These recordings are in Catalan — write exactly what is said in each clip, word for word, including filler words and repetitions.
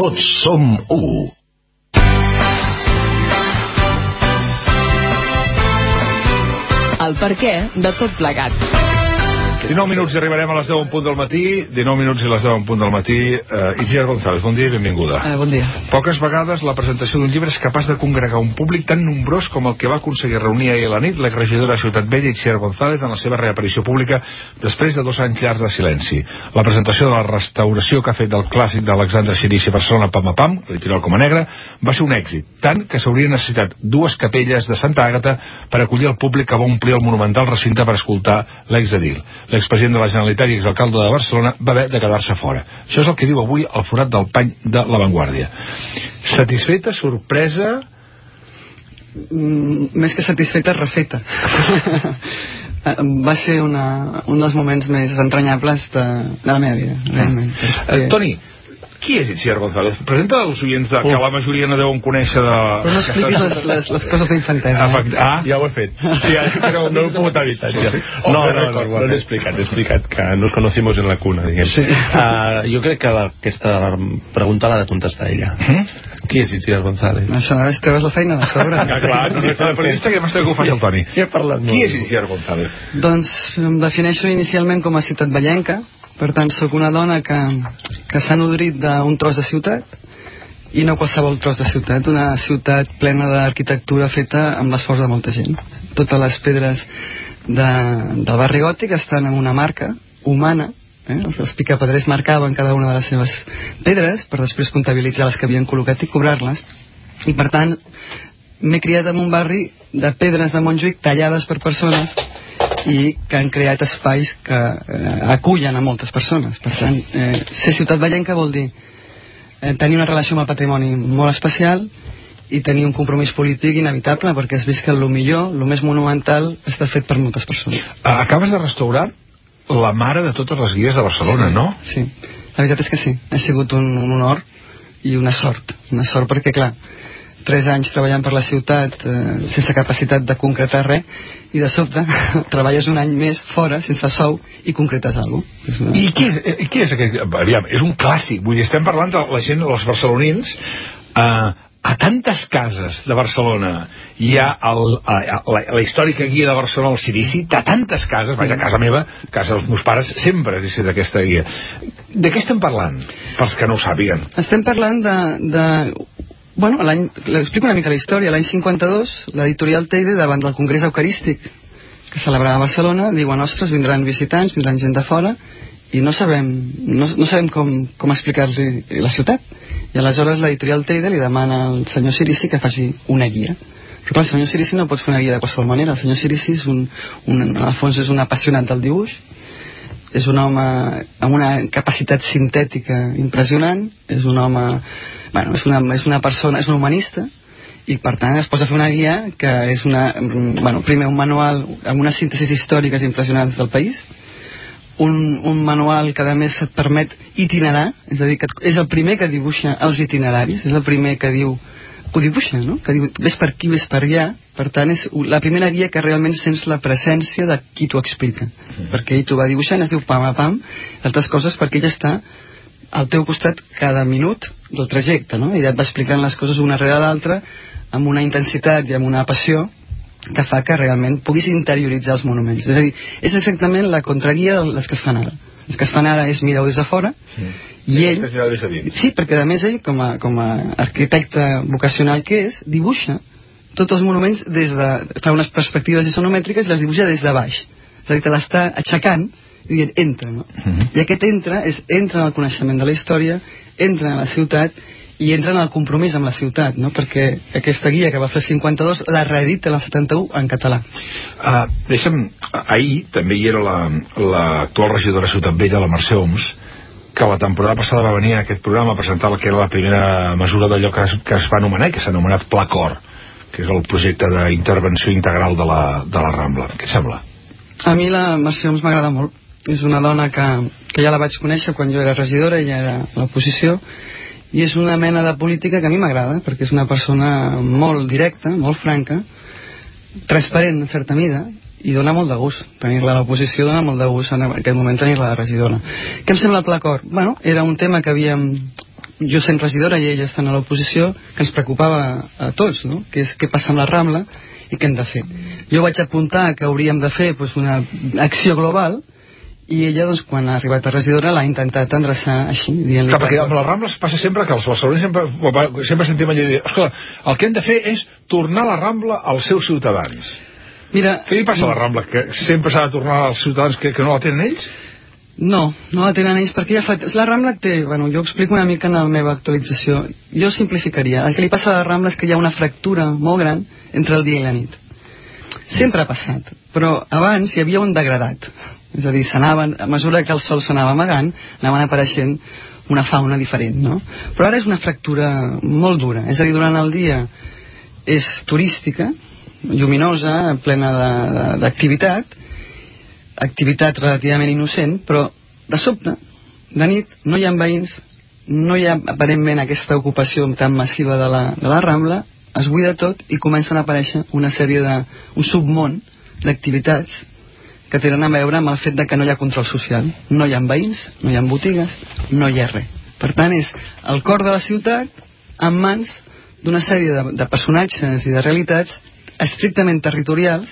Tots som u. El perquè de tot plegat. dinou minuts i arribarem a les deu en punt del matí. dinou minuts i les deu en punt del matí. uh, Itziar González, bon dia i benvinguda. eh, Bon dia. Poques vegades la presentació d'un llibre és capaç de congregar un públic tan nombrós com el que va aconseguir reunir ahir a la nit l'exregidora de Ciutat Vella, Itziar González, en la seva reaparició pública després de dos anys llargs de silenci. La presentació de la restauració que ha fet del clàssic d'Alexandre Cirici a Barcelona, Pam a Pam, literal com a negre, va ser un èxit, tant que s'haurien necessitat dues capelles de Santa Àgata per acollir el públic que va omplir el monumental recinte per escoltar l'exedil. L'expresident de la Generalitat i exalcalde de Barcelona va haver de quedar-se fora. Això és el que diu avui el forat del pany de La Vanguardia. Satisfeta, sorpresa... Mm, més que satisfeta, refeta. Va ser una, un dels moments més entranyables de, de la meva vida, realment. Mm. Eh, Toni, qui és Itziar González? Presenta als oients de, que la majoria no deuen conèixer de... Però no expliquis les, les, les coses d'infantesa. Ah, eh? ah, ja ho he fet. Sí, però no ho he pogut evitar. Ja. No, no, no, no, no l'he explicat, he explicat que nos conocimos en la cuna, diguem. Sí. Uh, jo crec que aquesta pregunta l'ha de contestar ella. Mm? Qui és Itziar González? Això és treure's la feina de sobre. Ah, clar, no és la periodista que m'està que ho faci el Toni. Ja he parlat molt. Qui és Itziar González? Doncs em defineixo inicialment com a ciutat vallenca. Per tant, sóc una dona que, que s'ha nodrit d'un tros de ciutat, i no qualsevol tros de ciutat, una ciutat plena d'arquitectura feta amb l'esforç de molta gent. Totes les pedres de, del barri gòtic estan en una marca humana, eh? Els picapedrers marcaven cada una de les seves pedres per després comptabilitzar les que havien col·locat i cobrar-les, i per tant m'he criat en un barri de pedres de Montjuïc tallades per persones i que han creat espais que eh, acullen a moltes persones. Per tant, eh, ser ciutat vallenca vol dir eh, tenir una relació amb el patrimoni molt especial i tenir un compromís polític inevitable, perquè has vist que el millor, el més monumental, està fet per moltes persones. Acabes de restaurar la mare de totes les guies de Barcelona, sí, no? Sí, la veritat és que sí. Ha sigut un, un honor i una sort. Una sort perquè, clar, tres anys treballant per la ciutat eh, sense capacitat de concretar res, i de sobte treballes un any més fora sense sou i concretes alguna cosa. Una... I qui, eh, qui és aquest? Aviam, és un clàssic, vull dir, estem parlant de la gent, els barcelonins, eh, a tantes cases de Barcelona hi ha el, a, a, la, la històrica guia de Barcelona, el Cirici, de tantes cases, vaja, a casa meva, a casa dels meus pares, sempre he sigut aquesta guia. De què estem parlant, pels que no ho sàpiguen? Estem parlant de... de... Bueno, explico una mica la història. L'any cinquanta-dos, l'editorial Teide, davant del Congrés Eucarístic que celebrava a Barcelona, diuen, ostres, vindran visitants, vindran gent de fora, i no sabem, no, no sabem com, com explicar-los la ciutat. I aleshores l'editorial Teide li demana al senyor Cirici que faci una guia. Però clar, el senyor Cirici no pot fer una guia de qualsevol manera. El senyor Cirici és un, un, al fons és un apassionat del dibuix, és un home amb una capacitat sintètica impressionant, és un home... Bueno, és una, és una persona, és un humanista, i per tant es posa a fer una guia que és una, bueno, primer un manual amb unes síntesis històriques impressionants del país, un, un manual que a més et permet itinerar, és a dir, que és el primer que dibuixa els itineraris, és el primer que diu, que ho dibuixa, no? Que diu, ves per aquí, ves per allà. Per tant, és la primera guia que realment sents la presència de qui t'ho explica, mm. perquè ell t'ho va dibuixant, es diu pam a pam, altres coses perquè ell està al teu costat cada minut del trajecte, no? I et va explicant les coses una rere l'altra amb una intensitat i amb una passió que fa que realment puguis interioritzar els monuments. És a dir, és exactament la contraguia de les que es fan ara. Les que es fan ara és mirar-ho des de fora, sí. I ell... Sí, perquè a més ell, com a, com a arquitecte vocacional que és, dibuixa tots els monuments des de... fa unes perspectives isonomètriques i les dibuixa des de baix. És a dir, que l'està aixecant i dient, entra, no? Uh-huh. I aquest entra és entra en el coneixement de la història, entra en la ciutat i entra en el compromís amb la ciutat, no? Perquè aquesta guia que va fer el cinquanta-dos la reedita el setanta-u en català. Uh, deixa'm, ahir també hi era l'actual la, regidora de Ciutat Vella, la Mercè Homs, que la temporada passada va venir a aquest programa a presentar el que era la primera mesura d'allò que es, que es va anomenar i que s'ha anomenat Pla Cor, que és el projecte d'intervenció integral de la, de la Rambla. Què sembla? A mi la Mercè Homs m'agrada molt. És una dona que, que ja la vaig conèixer quan jo era regidora i ja era a l'oposició, i és una mena de política que a mi m'agrada, perquè és una persona molt directa, molt franca, transparent en certa mida, i dona molt de gust tenir-la a l'oposició, dona molt de gust en aquest moment tenir-la de regidora. Què em sembla el Pla Cor? Bueno, era un tema que havíem jo sent regidora i ella estant a l'oposició, que ens preocupava a tots, no? Que és què passa amb la Rambla i què hem de fer. Jo vaig apuntar que hauríem de fer doncs, una acció global, i ella, doncs, quan ha arribat a regidora, l'ha intentat endreçar així, dient-li... Clar, perquè amb les Rambles passa sempre que els barcelonins sempre, sempre sentim allà dir, escolta, el que hem de fer és tornar la Rambla als seus ciutadans. Mira, què li passa a la Rambla? Que sempre s'ha de tornar als ciutadans que, que no la tenen ells? No, no la tenen ells, perquè ja fa... La Rambla té... Bueno, jo ho explico una mica en la meva actualització. Jo simplificaria. El que li passa a la Rambla és que hi ha una fractura molt gran entre el dia i la nit. Sempre ha passat, però abans hi havia un degradat. És a dir, s'anaven, a mesura que el sol s'anava amagant, anaven apareixent una fauna diferent, no? Però ara és una fractura molt dura. És a dir, durant el dia és turística, lluminosa, plena d'activitat, activitat relativament innocent, però de sobte, de nit, no hi ha veïns, no hi ha aparentment aquesta ocupació tan massiva de la, de la Rambla, es buida tot i comencen a aparèixer una sèrie de... un submón d'activitats que tenen a veure amb el fet de que no hi ha control social. No hi ha veïns, no hi ha botigues, no hi ha res. Per tant, és el cor de la ciutat en mans d'una sèrie de, de personatges i de realitats estrictament territorials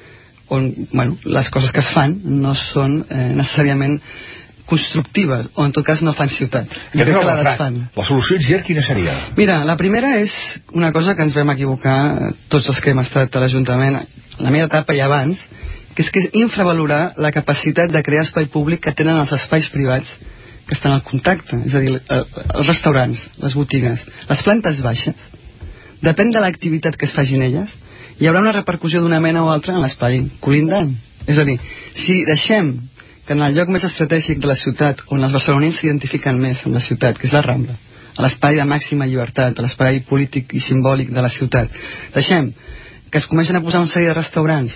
on, bueno, les coses que es fan no són eh, necessàriament constructives, o en tot cas no fan ciutat. I que la, desfan. La solució, Itziar, quina seria? Mira, la primera és una cosa que ens vam equivocar tots els que hem estat a l'Ajuntament, la meva etapa i abans, que és que és infravalorar la capacitat de crear espai públic que tenen els espais privats que estan al contacte, és a dir, els restaurants, les botigues, les plantes baixes, depèn de l'activitat que es facin elles, hi haurà una repercussió d'una mena o altra en l'espai colindant. És a dir, si deixem que en el lloc més estratègic de la ciutat, on els barcelonins s'identifiquen més amb la ciutat, que és la Rambla, a l'espai de màxima llibertat, a l'espai polític i simbòlic de la ciutat, deixem que es comencen a posar una sèrie de restaurants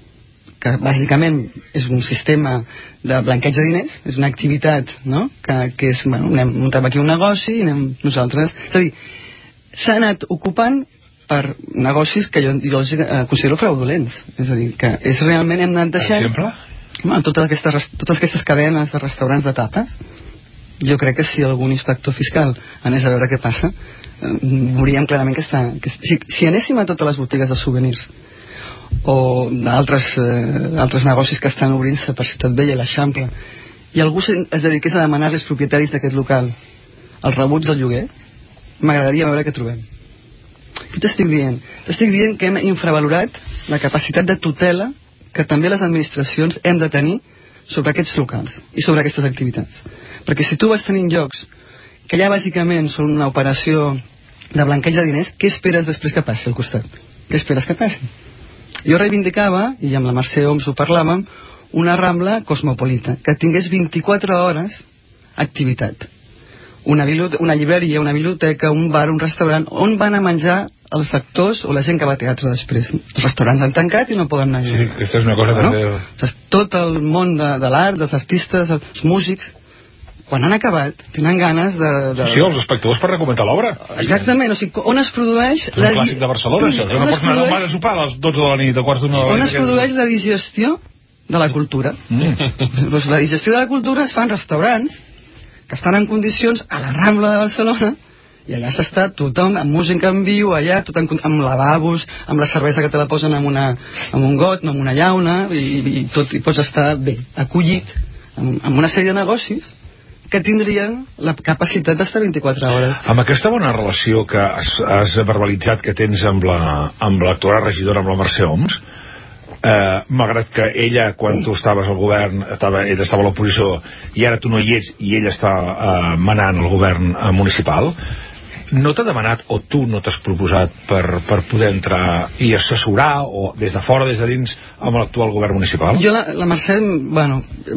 que bàsicament és un sistema de blanqueig de diners, és una activitat, no? que, que és, bueno, anem, muntem aquí un negoci i anem nosaltres, és a dir, s'ha anat ocupant per negocis que jo, jo els considero fraudulents, és a dir, que és realment hem anat deixant... Per exemple? Bueno, totes, aquestes, totes aquestes cadenes de restaurants de tapes, jo crec que si algun inspector fiscal anés a veure què passa, eh, veuríem clarament que està... Que, si, si anéssim a totes les botigues de souvenirs o d'altres eh, altres negocis que estan obrint-se per Ciutat Vella i l'Eixample, i algú es dediqués a demanar als propietaris d'aquest local els rebuts del lloguer, m'agradaria veure què trobem. Què t'estic dient? T'estic dient que hem infravalorat la capacitat de tutela que també les administracions hem de tenir sobre aquests locals i sobre aquestes activitats. Perquè si tu vas tenint llocs que ja bàsicament són una operació de blanqueig de diners, què esperes després que passi al costat? Què esperes que passi? Jo reivindicava, i amb la Mercè Homs ho parlàvem, una Rambla cosmopolita, que tingués vint-i-quatre hores activitat. Una, una llibreria, una biblioteca, un bar, un restaurant, on van a menjar els actors o la gent que va a teatre després. Els restaurants han tancat i no poden anar. Sí, aquesta és una cosa no? també... Tot el món de, de l'art, dels artistes, els músics, quan han acabat, tenen ganes de... de... Sí, els espectadors per recomentar l'obra. Exactament, o sigui, on es produeix... És un la... clàssic de Barcelona, això. No pots anar al bar a sopar a les dotze de la nit, a quarts d'una hora. On es produeix la digestió de la cultura. Mm. Doncs la digestió de la cultura es fa en restaurants que estan en condicions a la Rambla de Barcelona, i allà s'està tothom amb música en viu, allà tot en, amb lavabos, amb la cervesa que te la posen amb, una, amb un got, no amb una llauna, i, i, tot, i pots estar bé acollit amb, amb una sèrie de negocis que tindrien la capacitat d'estar vint-i-quatre hores. Amb aquesta bona relació que has, has verbalitzat que tens amb l'actual regidora, amb la Mercè Homs, eh, malgrat que ella, quan tu estaves al govern, estava, ella estava a l'oposició i ara tu no hi ets i ella està eh, manant el govern eh, municipal, no t'ha demanat o tu no t'has proposat per, per poder entrar i assessorar o des de fora, des de dins amb l'actual govern municipal? Jo la, la Mercè, bueno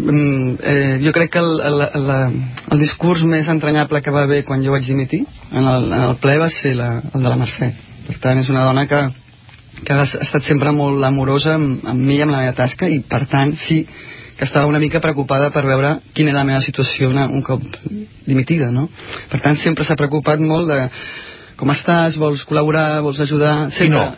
eh, jo crec que el, el, el, el discurs més entranyable que va haver quan jo vaig dimitir en el, en el ple va ser la, el de la Mercè. Per tant és una dona que que ha estat sempre molt amorosa amb, amb mi i amb la meva tasca, i per tant sí que estava una mica preocupada per veure quina era la meva situació una, un cop dimitida, no? Per tant sempre s'ha preocupat molt de com estàs, vols col·laborar, vols ajudar, sempre.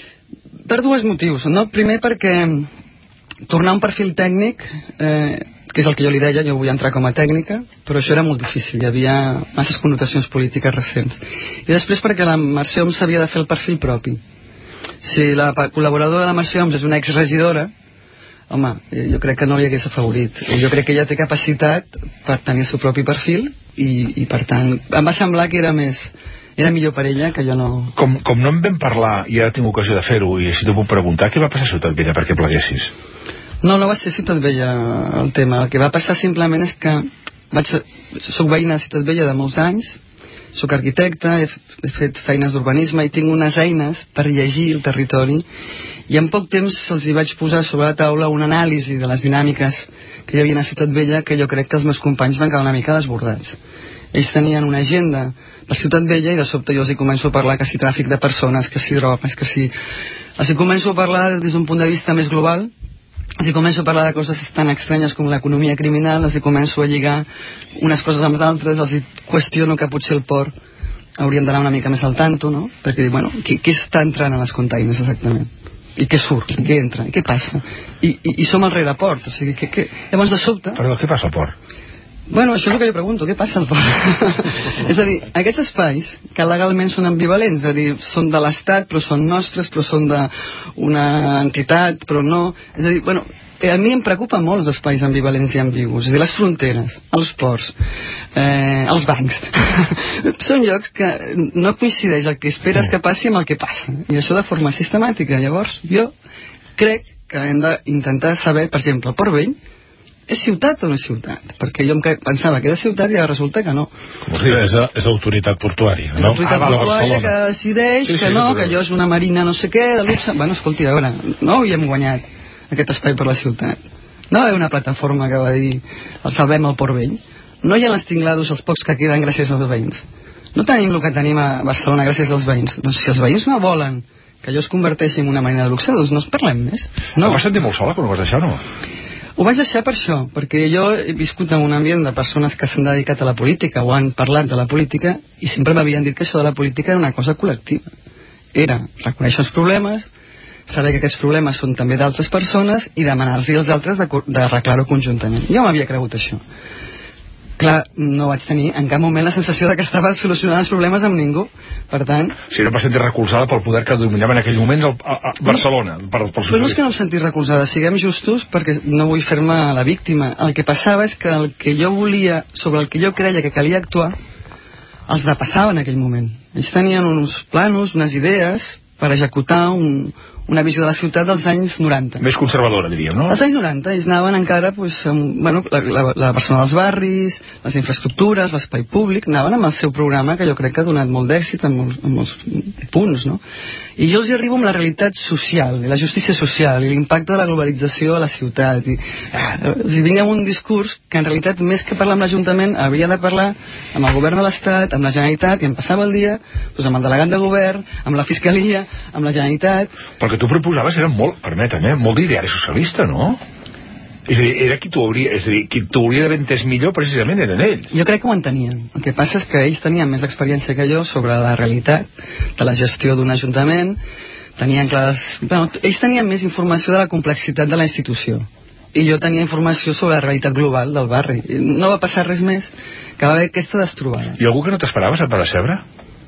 No. Per dos motius, no? Primer perquè tornar a un perfil tècnic eh, que és el que jo li deia, jo vull entrar com a tècnica, però això era molt difícil, hi havia masses connotacions polítiques recents. I després perquè la Mercè Homs s'havia de fer el perfil propi. Si la col·laboradora de la Mercè Homs és una exregidora, home, jo crec que no li hagués afavorit. Jo crec que ella té capacitat per tenir el seu propi perfil i, i per tant, em va semblar que era més era millor per ella que jo no... Com, com no en vam parlar i ara tinc ocasió de fer-ho i si t'ho puc preguntar, què va passar a Ciutat Vella perquè pleguessis? No, no va ser Ciutat Vella el tema. El que va passar simplement és que vaig, soc veïna de Ciutat Vella de molts anys, soc arquitecte, he, he fet feines d'urbanisme i tinc unes eines per llegir el territori i en poc temps els hi vaig posar sobre la taula una anàlisi de les dinàmiques que hi havia a Ciutat Vella que jo crec que els meus companys van quedar una mica desbordats. Ells tenien una agenda per Ciutat Vella i de sobte jo els hi començo a parlar que si tràfic de persones, que si drogues, que si... Els hi començo a parlar des d'un punt de vista més global, els hi començo a parlar de coses tan estranyes com l'economia criminal, els hi començo a lligar unes coses amb les altres, els hi qüestiono que potser el port hauríem d'anar una mica més al tanto, no? Perquè, bueno, què, què està entrant a les containers exactament? I què surt? I què entra? I què passa? I, i, i som al rereport, o sigui, que, que... llavors de sobte... Perdó, què passa al port? Bueno, això és el que jo pregunto, què passa al port? És a dir, aquests espais que legalment són ambivalents, és a dir, són de l'Estat però són nostres, però són d'una entitat, però no, és a dir, bueno, a mi em preocupen molt els espais ambivalents i ambigus, és a dir, les fronteres, els ports, eh, els bancs són llocs que no coincideix el que esperes que passi amb el que passa, i això de forma sistemàtica. Llavors jo crec que hem d'intentar saber, per exemple, el Port Vell és ciutat o no és ciutat? Perquè jo em pensava que era ciutat i ara resulta que no. Com si és, és autoritat portuària, no? L'autoritat ah, portuària que decideix sí, sí, que no, que allò és una marina no sé què, de luxe. Bueno, escolti, a veure, no hi hem guanyat aquest espai per la ciutat. No hi ha una plataforma que va dir el salvem al Port Vell. No hi ha les tinglados, els pocs que queden gràcies als veïns. No tenim el que tenim a Barcelona gràcies als veïns. Doncs si els veïns no volen que allò es converteixi en una marina de luxe, doncs no es parlem més. No. Em vas sentir molt sola quan ho vas deixar, no? Ho vaig deixar per això, perquè jo he viscut en un ambient de persones que s'han dedicat a la política o han parlat de la política i sempre m'havien dit que això de la política era una cosa col·lectiva. Era reconèixer els problemes, saber que aquests problemes són també d'altres persones i demanar-los als altres de, de arreglar-ho conjuntament. Jo m'havia cregut això. Clar, no vaig tenir en cap moment la sensació de que estava solucionant els problemes amb ningú. Per tant... Sí, no em vas sentir recolzada pel poder que dominava en aquell moment a, a, a Barcelona. Per, per Però no és que no em sentis recolzada, siguem justos, perquè no vull fer-me la víctima. El que passava és que el que jo volia, sobre el que jo creia que calia actuar, els depassava en aquell moment. Ells tenien uns planos, unes idees per executar un, una visió de la ciutat dels anys noranta. Més conservadora, diríem, no? Els anys noranta, ells anaven encara pues, amb, bueno, la, la, la persona dels barris, les infraestructures, l'espai públic, anaven amb el seu programa que jo crec que ha donat molt d'èxit en molts, en molts punts, no? I jo els hi arribo amb la realitat social, i la justícia social, i l'impacte de la globalització a la ciutat. I, ah, els hi vinc amb un discurs que en realitat, més que parlar amb l'Ajuntament, havia de parlar amb el govern de l'Estat, amb la Generalitat, i em passava el dia pues, amb el delegat de govern, amb la Fiscalia, amb la Generalitat... Però que tu proposaves era molt, permetem, eh, molt d'ideari socialista, no? És a dir, era qui t'ho hauria, és a dir, qui t'ho hauria d'haver entès millor precisament eren ells. Jo crec que ho entenien. El que passa és que ells tenien més experiència que jo sobre la realitat de la gestió d'un ajuntament, tenien clares... Bueno, ells tenien més informació de la complexitat de la institució i jo tenia informació sobre la realitat global del barri. No va passar res més que va haver aquesta destrobada. I algú que no t'esperaves et va decebre?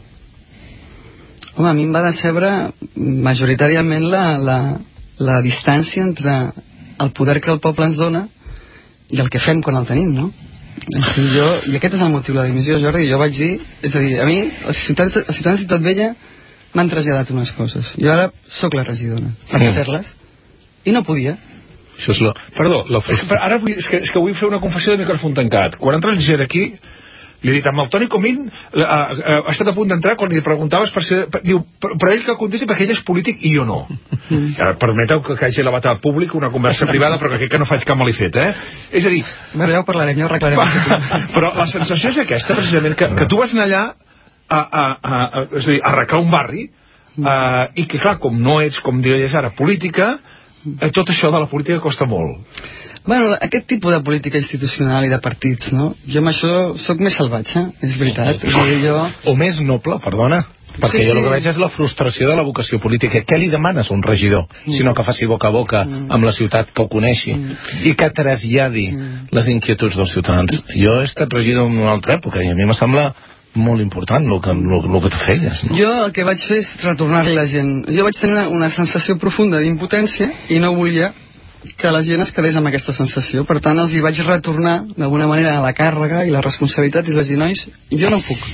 Home, a mi em va decebre majoritàriament la, la, la distància entre el poder que el poble ens dona i el que fem quan el tenim, no? I, jo, i aquest és el motiu de la dimissió, Jordi. Jo vaig dir, és a dir, a mi els ciutadans, els ciutadans de Ciutat Vella m'han traslladat unes coses. Jo ara sóc la regidora, vaig fer-les i no podia. Això és lo... Perdó, lo... és que, ara vull, és, que, és que vull fer una confessió de micròfon tancat. Quan entra el Ger aquí, li he dit, amb el Toni Comín ha, ha, ha estat a punt d'entrar quan li preguntaves per ser... Diu, però, però ell que contesti perquè ell és polític i jo no. Mm. Ja, permeteu que, que hagi elevat al públic una conversa privada, però que crec que no faig cap mal i fet, eh? És a dir... Bé, ja ho parlarem, ja ho arreglarem. Però la sensació és aquesta, precisament, que, que tu vas anar allà a, a, a, a, és a dir, a arreglar un barri uh, i que, clar, com no ets, com deies ara, política, eh, tot això de la política costa molt. Bueno, aquest tipus de política institucional i de partits, no? Jo amb això sóc més salvatge, és veritat. És a dir, jo... O més noble, perdona. Perquè jo el que veig és la frustració de la vocació política. Què li demanes a un regidor? Sinó que faci boca a boca amb la ciutat, que ho coneixi i que traslladi les inquietuds dels ciutadans. Jo he estat regidor en una altra època i a mi me sembla molt important el que, el, el que tu feies, no? Jo el que vaig fer és retornar-li la gent. Jo vaig tenir una, una sensació profunda d'impotència i no volia que la gent es quedés amb aquesta sensació. Per tant, els hi vaig retornar d'alguna manera la càrrega i la responsabilitat i els vaig dir, nois, jo no puc.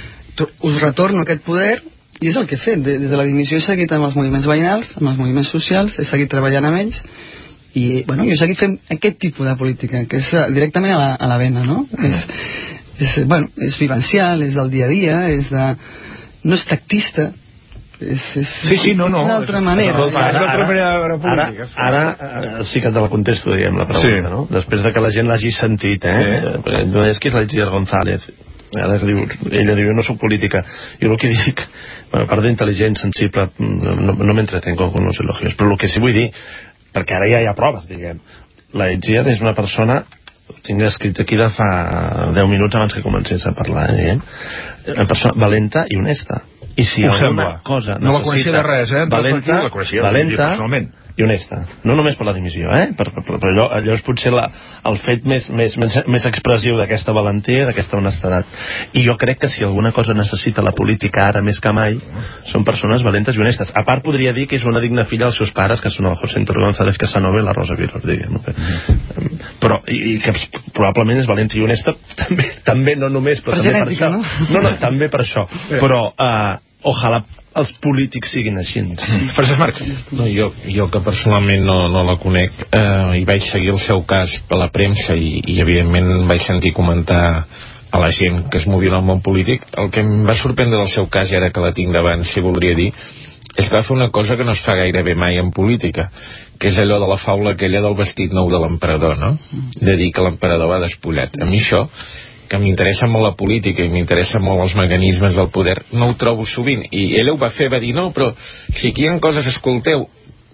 Us retorno aquest poder i és el que he fet. Des de la dimissió he seguit amb els moviments veïnals, amb els moviments socials, he seguit treballant amb ells i, bueno, jo he seguit fent aquest tipus de política, que és directament a la, a la vena, no? Mm. És, és, bueno, és vivencial, és del dia a dia, és de... no és tactista, és, és sí, sí, no, no, una altra manera. No, ara, ara, ara, ara, ara, ara sí que te la contesto, diguem, la pregunta, sí. No? Després de que la gent l'hagi sentit, eh? Sí. No és que és l'Itziar González, ara diu, ella diu, no soc política, i el que dic, bueno, a part d'intel·ligent, sensible, no, no m'entretengo con los elogios, però el que sí vull dir, perquè ara ja hi ha proves, diguem, la Itziar és una persona, ho tinc escrit aquí de fa deu minuts abans que comencés a parlar, eh? Una persona valenta i honesta. I si ho alguna sembla. Cosa no la coneixia de res, eh? Valenta, la coneixia, valenta personalment. I honesta. No només per la dimissió, eh? Per, per, per allò, allò és potser la, el fet més, més, més, més expressiu d'aquesta valentia, d'aquesta honestedat. I jo crec que si alguna cosa necessita la política ara més que mai, són persones valentes i honestes. A part podria dir que és una digna filla dels seus pares, que són el José Antonio González Casanova i la Rosa Virós, diguem. Però, i, i que probablement és valenta i honesta, també, també no només, però per també genètica, per això. No? No, no, també per això. Però, eh, ojalà els polítics siguin així. Francesc Marc. No, jo, jo que personalment no, no la conec, eh, i vaig seguir el seu cas per la premsa i, i evidentment vaig sentir comentar a la gent que es movia en el món polític. El que em va sorprendre del seu cas, i ara que la tinc davant, si voldria dir, és que va fer una cosa que no es fa gairebé mai en política, que és allò de la faula aquella del vestit nou de l'emperador, no? De dir que l'emperador va despullat. A mi això, que m'interessa molt la política i m'interessa molt els mecanismes del poder, no ho trobo sovint. I ella ho va fer, va dir, no, però si aquí hi ha coses, escolteu,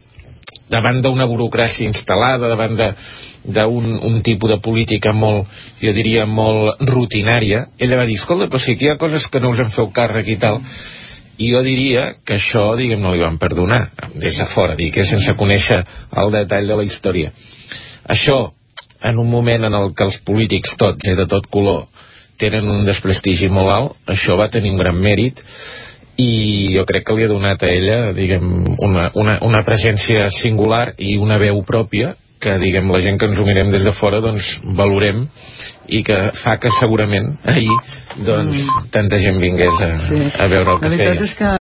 davant d'una burocràcia instal·lada, davant d'un un tipus de política molt, jo diria, molt rutinària, ella va dir, escolta, però si aquí hi ha coses que no us en feu càrrec i tal, i jo diria que això, diguem, no li van perdonar, des de fora, dic, que sense conèixer el detall de la història. Això, en un moment en el que els polítics tots, eh, de tot color, tenen un desprestigi molt alt, això va tenir un gran mèrit i jo crec que li ha donat a ella, diguem, una, una, una presència singular i una veu pròpia que, diguem, la gent que ens ho mirem des de fora, doncs, valorem i que fa que segurament ahir, doncs, tanta gent vingués a, a veure el que feia. La veritat és que